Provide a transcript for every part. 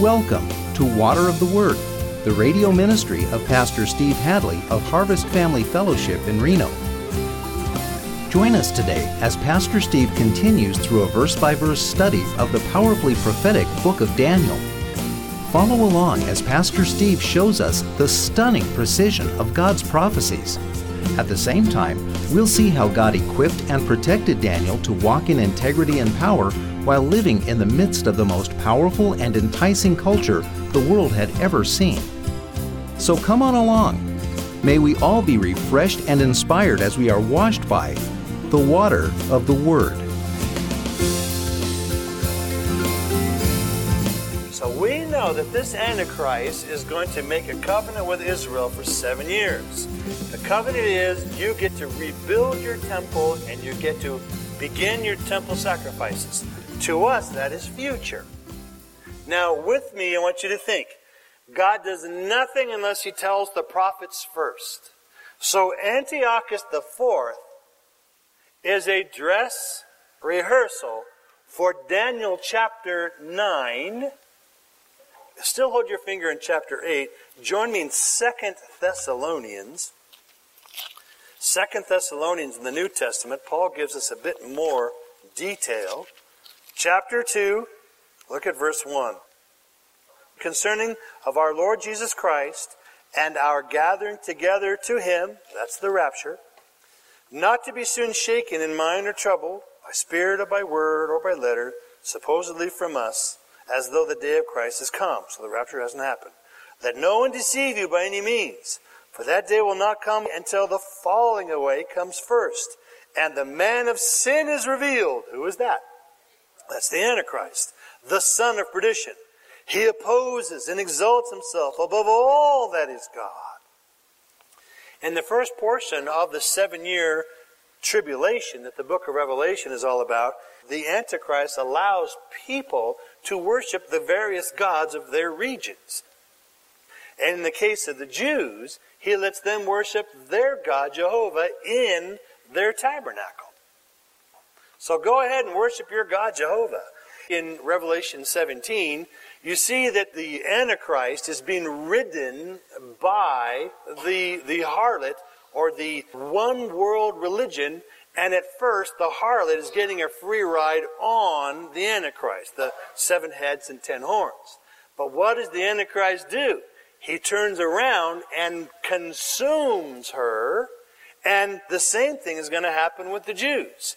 Welcome to Water of the Word, the radio ministry of Pastor Steve Hadley of Harvest Family Fellowship in Reno. Join us today as Pastor Steve continues through a verse-by-verse study of the powerfully prophetic book of Daniel. Follow along as Pastor Steve shows us the stunning precision of God's prophecies. At the same time, we'll see how God equipped and protected Daniel to walk in integrity and power while living in the midst of the most powerful and enticing culture the world had ever seen. So come on along. May we all be refreshed and inspired as we are washed by the water of the Word. So we know that this Antichrist is going to make a covenant with Israel for 7 years. The covenant is you get to rebuild your temple and you get to begin your temple sacrifices. To us, that is future. Now, with me, I want you to think. God does nothing unless He tells the prophets first. So Antiochus IV is a dress rehearsal for Daniel chapter 9. Still hold your finger in chapter 8. Join me in 2 Thessalonians. 2 Thessalonians in the New Testament, Paul gives us a bit more detail. Chapter 2, look at verse 1. Concerning of our Lord Jesus Christ and our gathering together to Him, that's the rapture, not to be soon shaken in mind or troubled, by spirit or by word or by letter, supposedly from us, as though the day of Christ has come. So the rapture hasn't happened. Let no one deceive you by any means, for that day will not come until the falling away comes first, and the man of sin is revealed. Who is that? That's the Antichrist, the son of perdition. He opposes and exalts himself above all that is God. In the first portion of the 7-year tribulation that the book of Revelation is all about, the Antichrist allows people to worship the various gods of their regions. And in the case of the Jews, he lets them worship their God, Jehovah, in their tabernacle. So go ahead and worship your God, Jehovah. In Revelation 17, you see that the Antichrist is being ridden by the harlot, or the one world religion, and at first the harlot is getting a free ride on the Antichrist, the 7 heads and 10 horns. But what does the Antichrist do? He turns around and consumes her, and the same thing is going to happen with the Jews.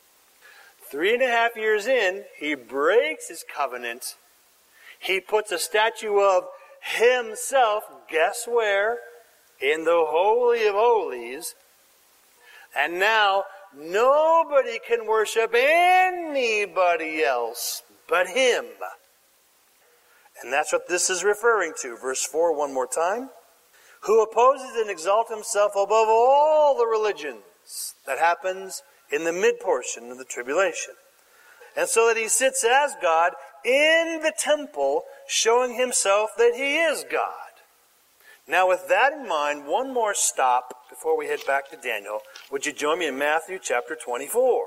3.5 years in, he breaks his covenant. He puts a statue of himself, guess where? In the Holy of Holies. And now, nobody can worship anybody else but him. And that's what this is referring to. Verse 4, one more time. Who opposes and exalts himself above all the religions. That happens in the mid-portion of the tribulation. And so that he sits as God in the temple, showing himself that he is God. Now with that in mind, one more stop before we head back to Daniel. Would you join me in Matthew chapter 24?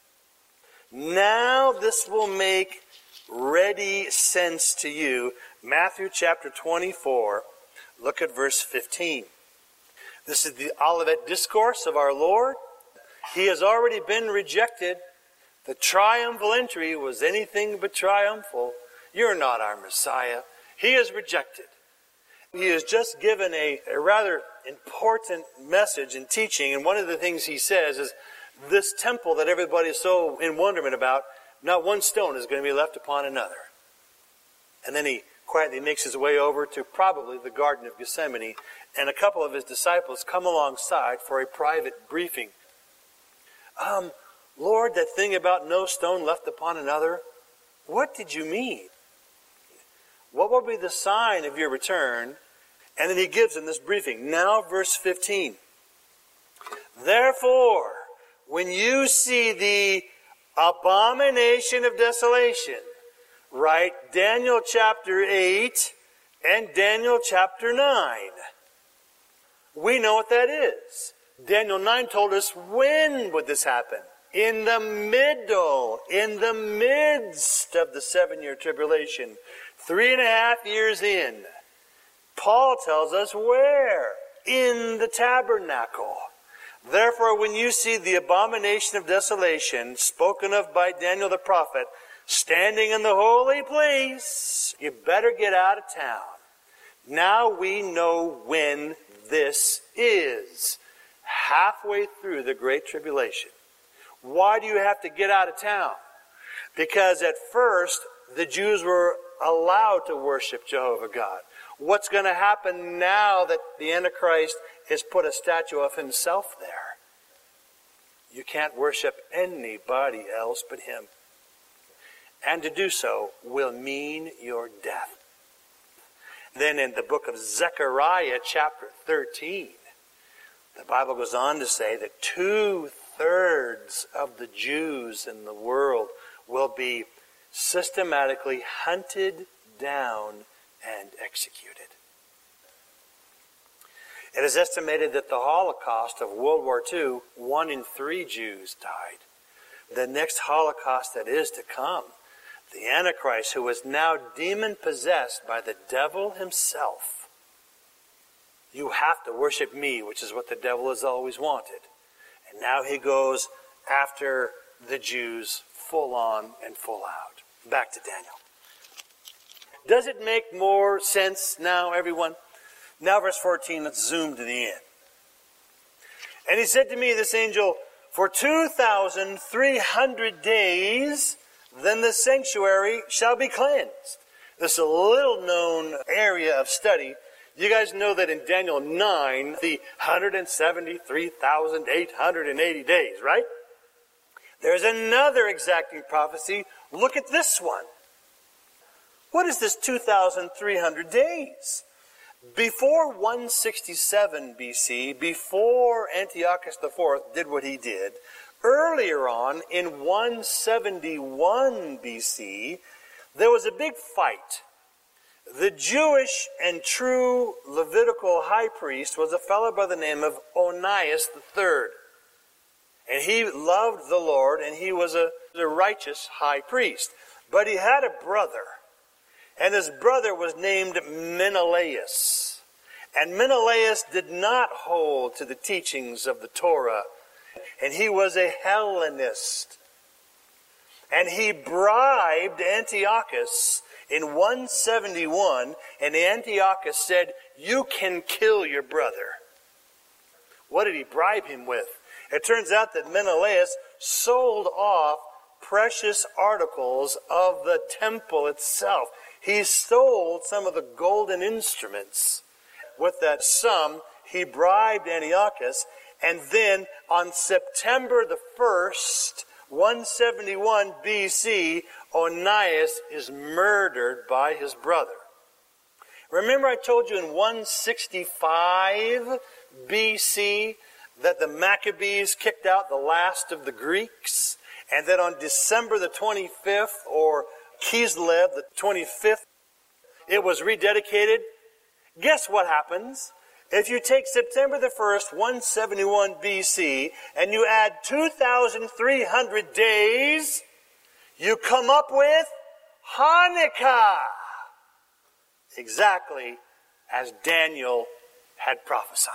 Now this will make ready sense to you. Matthew chapter 24, look at verse 15. This is the Olivet Discourse of our Lord. He has already been rejected. The triumphal entry was anything but triumphal. You're not our Messiah. He is rejected. He has just given a rather important message and teaching, and one of the things he says is, this temple that everybody is so in wonderment about, not one stone is going to be left upon another. And then he quietly makes his way over to probably the Garden of Gethsemane, and a couple of his disciples come alongside for a private briefing. Lord, that thing about no stone left upon another, what did you mean? What will be the sign of your return? And then he gives them this briefing. Now verse 15. Therefore, when you see the abomination of desolation, write Daniel chapter 8 and Daniel chapter 9. We know what that is. Daniel 9 told us when would this happen. In the midst of the 7-year tribulation, 3.5 years in, Paul tells us where? In the tabernacle. Therefore, when you see the abomination of desolation spoken of by Daniel the prophet standing in the holy place, you better get out of town. Now we know when this is. Halfway through the Great Tribulation. Why do you have to get out of town? Because at first, the Jews were allowed to worship Jehovah God. What's going to happen now that the Antichrist has put a statue of himself there? You can't worship anybody else but him. And to do so will mean your death. Then in the book of Zechariah, chapter 13, the Bible goes on to say that 2/3 of the Jews in the world will be systematically hunted down and executed. It is estimated that the Holocaust of World War II, 1 in 3 Jews died. The next Holocaust that is to come, the Antichrist, who is now demon-possessed by the devil himself. You have to worship me, which is what the devil has always wanted. And now he goes after the Jews full on and full out. Back to Daniel. Does it make more sense now, everyone? Now verse 14, let's zoom to the end. And he said to me, this angel, for 2,300 days, then the sanctuary shall be cleansed. This is a little known area of study. You guys know that in Daniel 9, the 173,880 days, right? There's another exacting prophecy. Look at this one. What is this 2,300 days? Before 167 BC, before Antiochus IV did what he did, earlier on in 171 BC, there was a big fight. The Jewish and true Levitical high priest was a fellow by the name of Onias III. And he loved the Lord, and he was a righteous high priest. But he had a brother, and his brother was named Menelaus. And Menelaus did not hold to the teachings of the Torah, and he was a Hellenist. And he bribed Antiochus in 171, and Antiochus said, you can kill your brother. What did he bribe him with? It turns out that Menelaus sold off precious articles of the temple itself. He stole some of the golden instruments. With that sum, he bribed Antiochus, and then on September the 1st, 171 BC, Onias is murdered by his brother. Remember I told you in 165 BC that the Maccabees kicked out the last of the Greeks, and that on December the 25th, or Kislev the 25th, it was rededicated? Guess what happens? If you take September the 1st, 171 BC, and you add 2,300 days, you come up with Hanukkah. Exactly as Daniel had prophesied.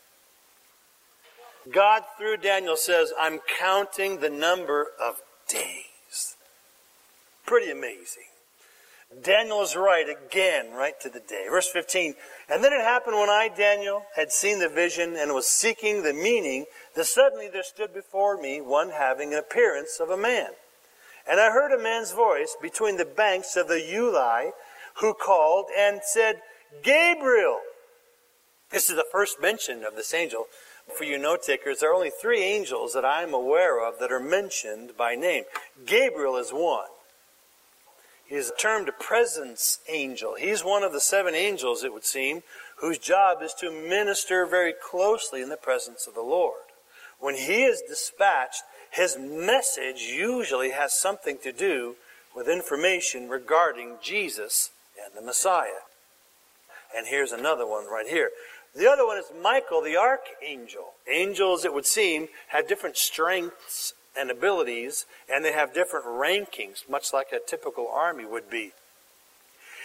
God, through Daniel, says, I'm counting the number of days. Pretty amazing. Daniel is right again, right to the day. Verse 15, and then it happened when I, Daniel, had seen the vision and was seeking the meaning, that suddenly there stood before me one having an appearance of a man. And I heard a man's voice between the banks of the Ulai, who called and said, Gabriel. This is the first mention of this angel. For you note takers, there are only 3 angels that I am aware of that are mentioned by name. Gabriel is one. He is termed a presence angel. He's one of the 7 angels, it would seem, whose job is to minister very closely in the presence of the Lord. When he is dispatched, his message usually has something to do with information regarding Jesus and the Messiah. And here's another one right here. The other one is Michael, the archangel. Angels, it would seem, have different strengths and abilities, and they have different rankings, much like a typical army would be.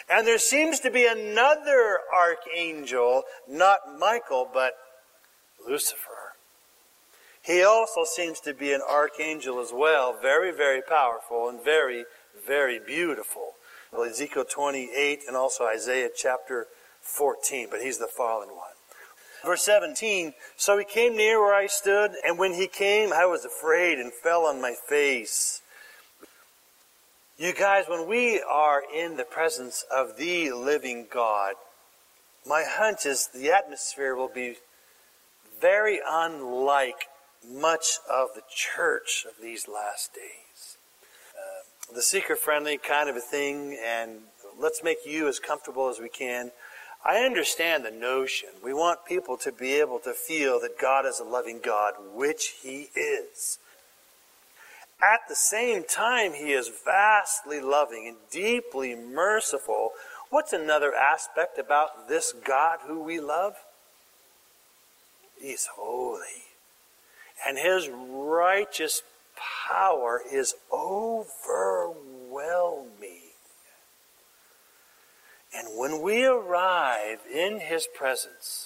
And there seems to be another archangel, not Michael, but Lucifer. He also seems to be an archangel as well, very, very powerful and very, very beautiful. Ezekiel 28 and also Isaiah chapter 14, but he's the fallen one. Verse 17, so he came near where I stood, and when he came, I was afraid and fell on my face. You guys, when we are in the presence of the living God, my hunch is the atmosphere will be very unlike much of the church of these last days. The seeker-friendly kind of a thing, and let's make you as comfortable as we can. I understand the notion. We want people to be able to feel that God is a loving God, which He is. At the same time, He is vastly loving and deeply merciful. What's another aspect about this God who we love? He's holy. And His righteous power is overwhelming. And when we arrive in His presence,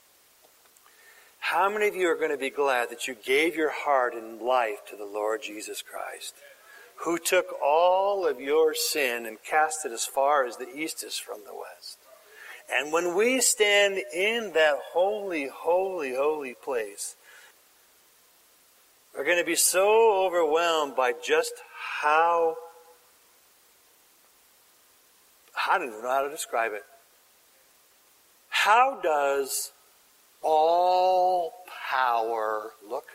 how many of you are going to be glad that you gave your heart and life to the Lord Jesus Christ, who took all of your sin and cast it as far as the east is from the west? And when we stand in that holy, holy, holy place, we're going to be so overwhelmed by just how I don't even know how to describe it. How does all power look?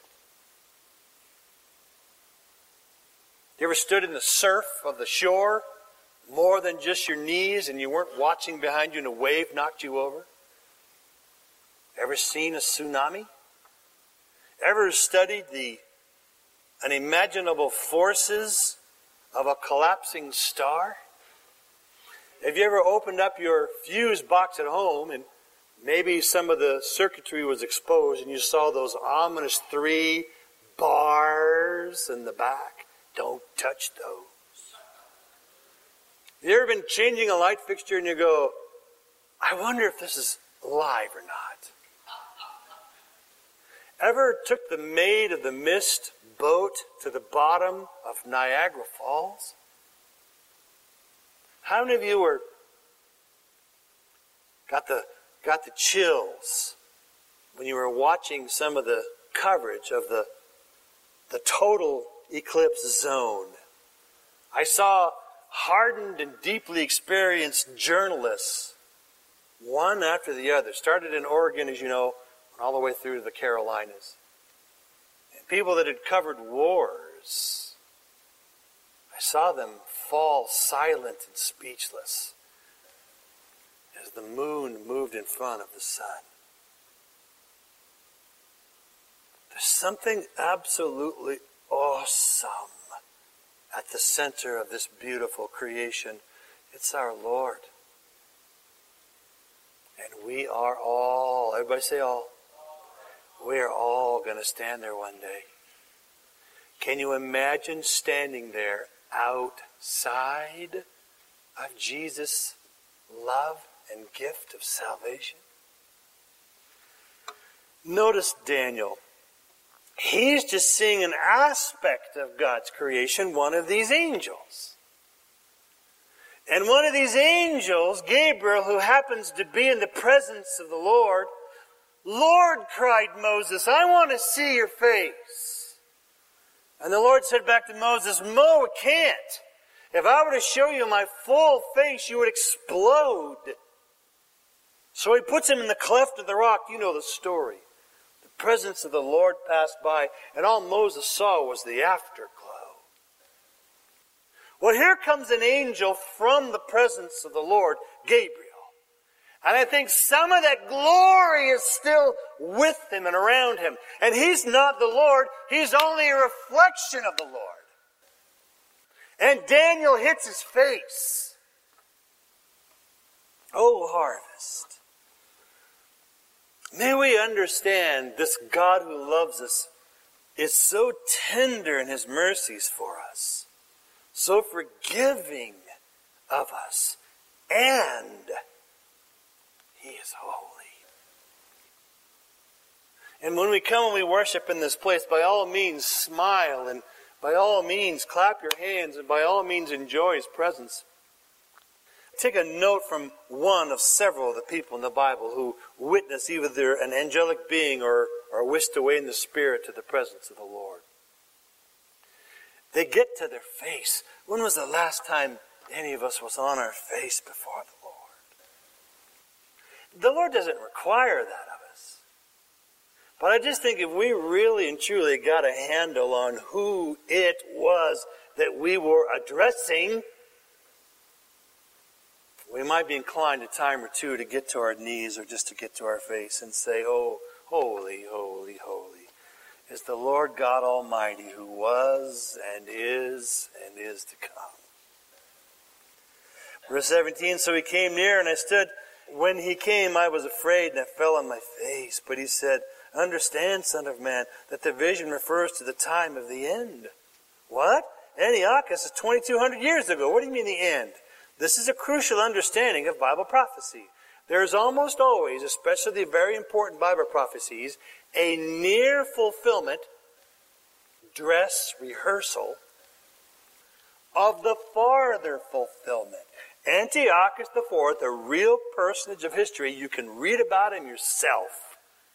You ever stood in the surf of the shore more than just your knees and you weren't watching behind you and a wave knocked you over? Ever seen a tsunami? Ever studied the unimaginable forces of a collapsing star? Have you ever opened up your fuse box at home and maybe some of the circuitry was exposed and you saw those ominous 3 bars in the back? Don't touch those. Have you ever been changing a light fixture and you go, I wonder if this is live or not? Ever took the Maid of the Mist boat to the bottom of Niagara Falls? How many of you got the chills when you were watching some of the coverage of the total eclipse zone? I saw hardened and deeply experienced journalists, one after the other, started in Oregon, as you know, all the way through to the Carolinas. And people that had covered wars, I saw them fall silent and speechless as the moon moved in front of the sun. There's something absolutely awesome at the center of this beautiful creation. It's our Lord. And we are all, everybody say all, we are all going to stand there one day. Can you imagine standing there outside of Jesus' love and gift of salvation? Notice Daniel. He's just seeing an aspect of God's creation, one of these angels. And one of these angels, Gabriel, who happens to be in the presence of the Lord, Lord, cried Moses, I want to see your face. And the Lord said back to Moses, Mo, it can't. If I were to show you my full face, you would explode. So he puts him in the cleft of the rock. You know the story. The presence of the Lord passed by, and all Moses saw was the afterglow. Well, here comes an angel from the presence of the Lord, Gabriel. And I think some of that glory is still with him and around him. And he's not the Lord. He's only a reflection of the Lord. And Daniel hits his face. Oh, harvest. May we understand this God who loves us is so tender in His mercies for us, so forgiving of us, and He is holy. And when we come and we worship in this place, by all means smile, and by all means clap your hands, and by all means enjoy His presence. Take a note from one of several of the people in the Bible who witnessed either an angelic being or whisked away in the spirit to the presence of the Lord. They get to their face. When was the last time any of us was on our face before the Lord? The Lord doesn't require that of us. But I just think if we really and truly got a handle on who it was that we were addressing, we might be inclined a time or two to get to our knees or just to get to our face and say, "Oh, holy, holy, holy is the Lord God Almighty, who was and is to come." Verse 17, so He came near, and I stood. When He came, I was afraid, and I fell on my face. But He said, "Understand, Son of Man, that the vision refers to the time of the end." What? Antiochus is 2,200 years ago. What do you mean the end? This is a crucial understanding of Bible prophecy. There is almost always, especially the very important Bible prophecies, a near fulfillment, dress rehearsal, of the farther fulfillment. Antiochus IV, a real personage of history, you can read about him yourself,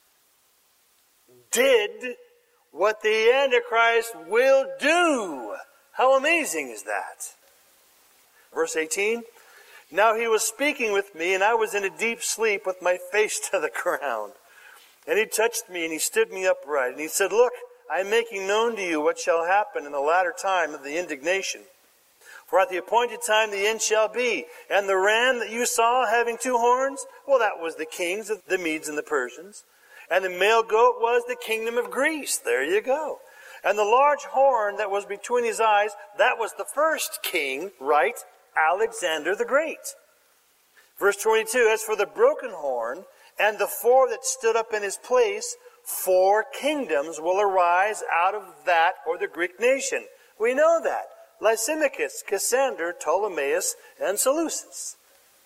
did what the Antichrist will do. How amazing is that? Verse 18, now he was speaking with me, and I was in a deep sleep with my face to the ground. And He touched me, and He stood me upright. And He said, look, I am making known to you what shall happen in the latter time of the indignation. For at the appointed time the end shall be. And the ram that you saw having two horns, well, that was the kings of the Medes and the Persians. And the male goat was the kingdom of Greece. There you go. And the large horn that was between his eyes, that was the first king, right? Alexander the Great. Verse 22, as for the broken horn and the four that stood up in his place, 4 kingdoms will arise out of that, or the Greek nation. We know that. Lysimachus, Cassander, Ptolemaeus, and Seleucus.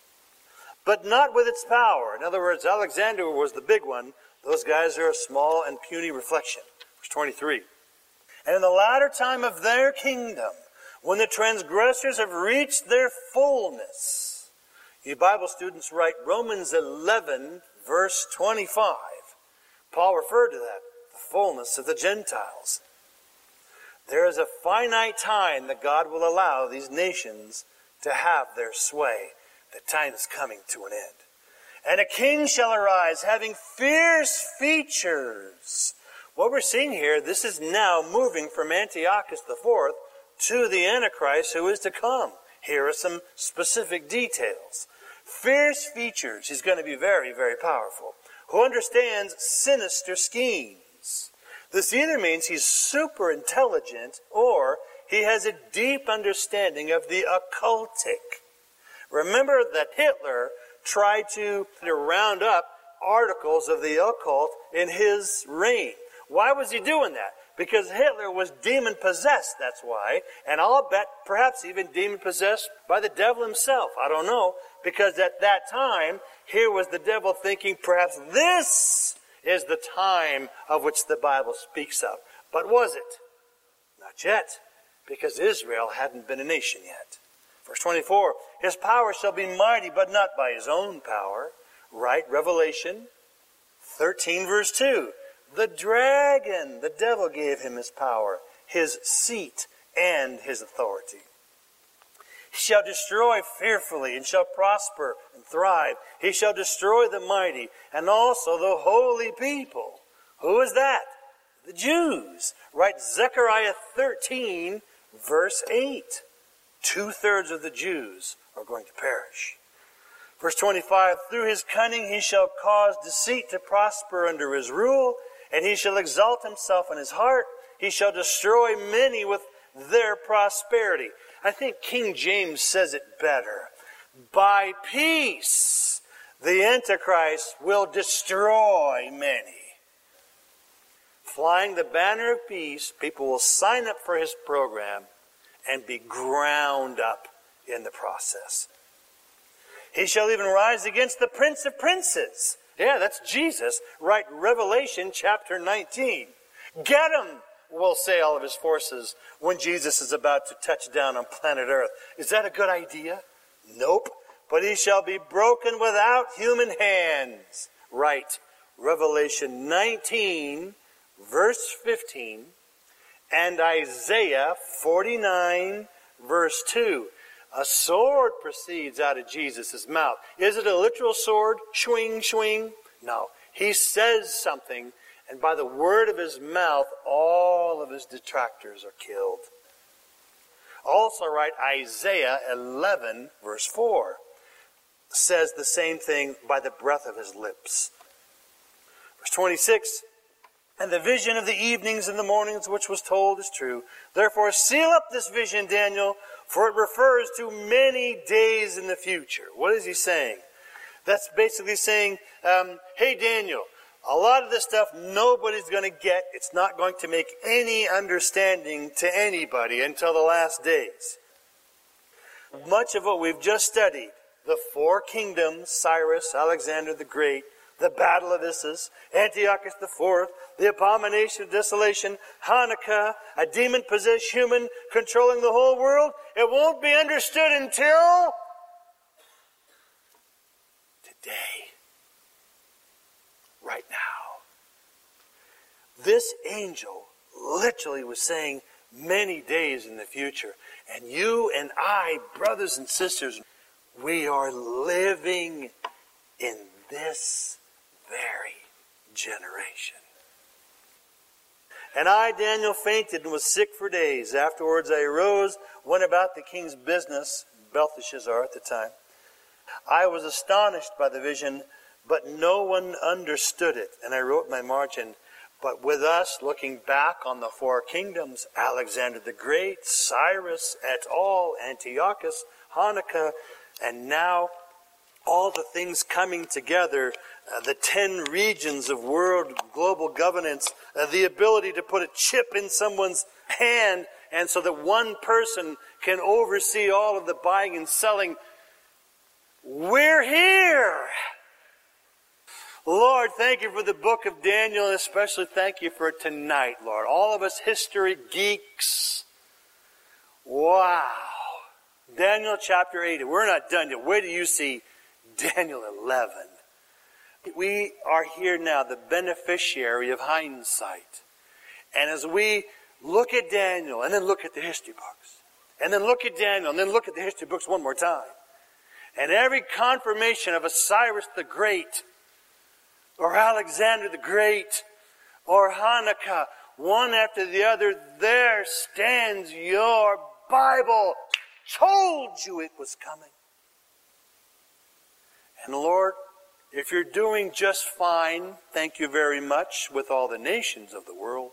But not with its power. In other words, Alexander was the big one. Those guys are a small and puny reflection. Verse 23. And in the latter time of their kingdom, when the transgressors have reached their fullness. You Bible students write Romans 11, verse 25. Paul referred to that, the fullness of the Gentiles. There is a finite time that God will allow these nations to have their sway. The time is coming to an end. And a king shall arise, having fierce features. What we're seeing here, this is now moving from Antiochus IV to the Antichrist who is to come. Here are some specific details. Fierce features. He's going to be very, very powerful. Who understands sinister schemes. This either means he's super intelligent or he has a deep understanding of the occultic. Remember that Hitler tried to round up articles of the occult in his reign. Why was he doing that? Because Hitler was demon-possessed, that's why. And I'll bet perhaps even demon-possessed by the devil himself. I don't know. Because at that time, here was the devil thinking perhaps this is the time of which the Bible speaks of. But was it? Not yet. Because Israel hadn't been a nation yet. Verse 24, his power shall be mighty, but not by his own power. Right? Revelation 13, verse 2. The dragon, the devil gave him his power, his seat, and his authority. He shall destroy fearfully, and shall prosper and thrive. He shall destroy the mighty, and also the holy people. Who is that? The Jews. Right? Zechariah 13, verse 8. 2/3 of the Jews are going to perish. Verse 25, through his cunning he shall cause deceit to prosper under his rule, and he shall exalt himself in his heart. He shall destroy many with their prosperity. I think King James says it better. By peace, the Antichrist will destroy many. Flying the banner of peace, people will sign up for his program and be ground up in the process. He shall even rise against the Prince of Princes. Yeah, that's Jesus, right? Revelation chapter 19. Get him, will say all of his forces when Jesus is about to touch down on planet Earth. Is that a good idea? Nope. But he shall be broken without human hands. Right. Revelation 19, verse 15, and Isaiah 49, verse 2. A sword proceeds out of Jesus' mouth. Is it a literal sword? Swing, swing? No. He says something, and by the word of his mouth, all of his detractors are killed. Also, right, Isaiah 11, verse 4, says the same thing by the breath of his lips. Verse 26, and the vision of the evenings and the mornings which was told is true. Therefore seal up this vision, Daniel, for it refers to many days in the future. What is he saying? That's basically saying, hey Daniel, a lot of this stuff nobody's going to get. It's not going to make any understanding to anybody until the last days. Much of what we've just studied, the four kingdoms, Cyrus, Alexander the Great, the battle of Issus, Antiochus IV, the abomination of desolation, Hanukkah, a demon-possessed human controlling the whole world, it won't be understood until today. Right now. This angel literally was saying many days in the future. And you and I, brothers and sisters, we are living in this very generation. And I, Daniel, fainted and was sick for days. Afterwards I arose, went about the king's business, Belteshazzar at the time. I was astonished by the vision, but no one understood it. And I wrote in my margin, but with us, looking back on the four kingdoms, Alexander the Great, Cyrus et al., Antiochus, Hanukkah, and now all the things coming together, the 10 regions of world global governance, the ability to put a chip in someone's hand, and so that one person can oversee all of the buying and selling. We're here! Lord, thank you for the book of Daniel, and especially thank you for tonight, Lord. All of us history geeks. Wow. Daniel chapter 8. We're not done yet. Wait till you see Daniel 11. We are here now, the beneficiary of hindsight. And as we look at Daniel, and then look at the history books, and then look at Daniel, and then look at the history books one more time, and every confirmation of a Cyrus the Great, or Alexander the Great, or Hanukkah, one after the other, there stands your Bible. Told you it was coming. And Lord, if you're doing just fine, thank you very much, with all the nations of the world,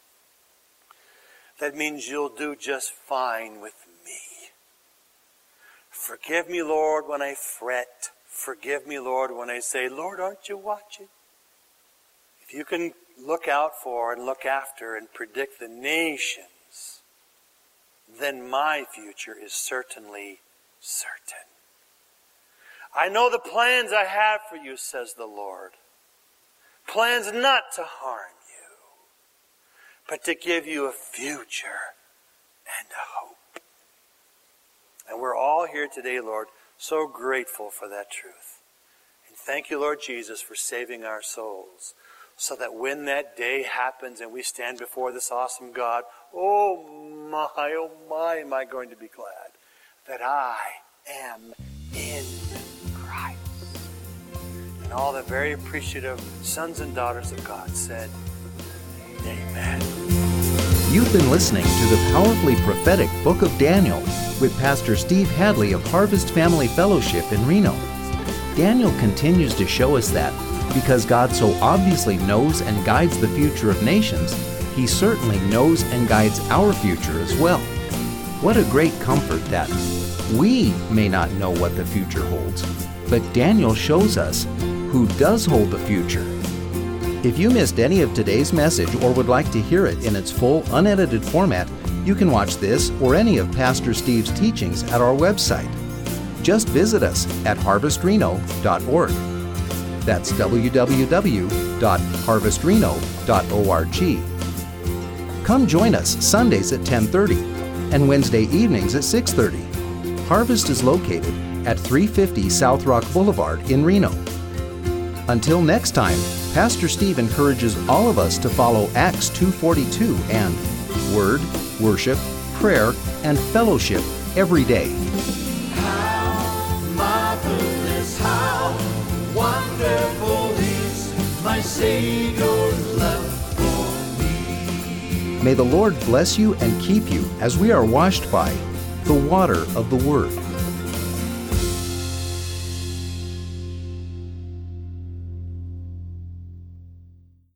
that means you'll do just fine with me. Forgive me, Lord, when I fret. Forgive me, Lord, when I say, Lord, aren't you watching? If you can look out for and look after and predict the nations, then my future is certainly certain. I know the plans I have for you, says the Lord. Plans not to harm you, but to give you a future and a hope. And we're all here today, Lord, so grateful for that truth. And thank you, Lord Jesus, for saving our souls, so that when that day happens and we stand before this awesome God, oh my, am I going to be glad that I am in Christ. And all the very appreciative sons and daughters of God said, amen. You've been listening to the powerfully prophetic Book of Daniel with Pastor Steve Hadley of Harvest Family Fellowship in Reno. Daniel continues to show us that because God so obviously knows and guides the future of nations, He certainly knows and guides our future as well. What a great comfort that we may not know what the future holds, but Daniel shows us who does hold the future. If you missed any of today's message or would like to hear it in its full, unedited format, you can watch this or any of Pastor Steve's teachings at our website. Just visit us at harvestreno.org. That's www.harvestreno.org. Come join us Sundays at 10:30 and Wednesday evenings at 6:30. Harvest is located at 350 South Rock Boulevard in Reno. Until next time, Pastor Steve encourages all of us to follow Acts 2:42 and Word, Worship, Prayer, and Fellowship every day. How marvelous, how wonderful is my Savior's love for me. May the Lord bless you and keep you as we are washed by the water of the Word.